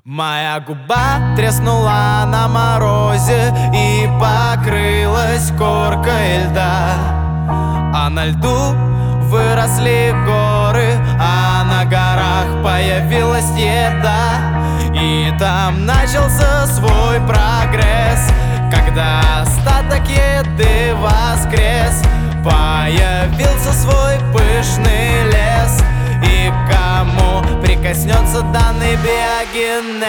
Моя губа треснула на морозе и покрылась коркой льда. А на льду выросли горы, а на горах появилась еда. И там начался свой прогресс, когда остаток еды воскрес. Появился свой пышный лес, и кому прикоснется данный биогенез?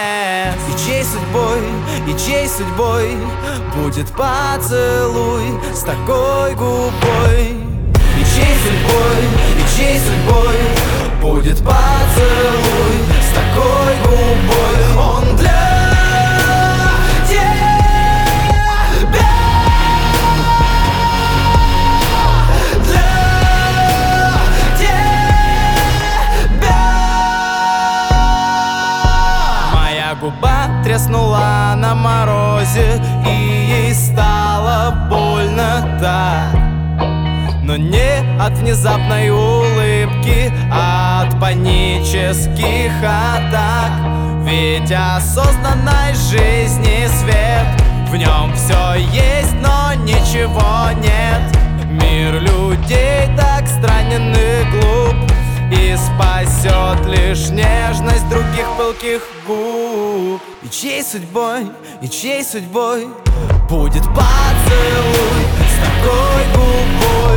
И чьей судьбой будет поцелуй с такой губой? И чьей судьбой будет поцелуй с такой губой? Он для губа треснула на морозе, и ей стало больно так. Но не от внезапной улыбки, а от панических атак. Ведь осознанной жизни свет, в нем все есть, но ничего нет. Мир людей так странен и глуп, и спасет лишь нежность других пылких губ. И чьей судьбой будет поцелуй с такой губой?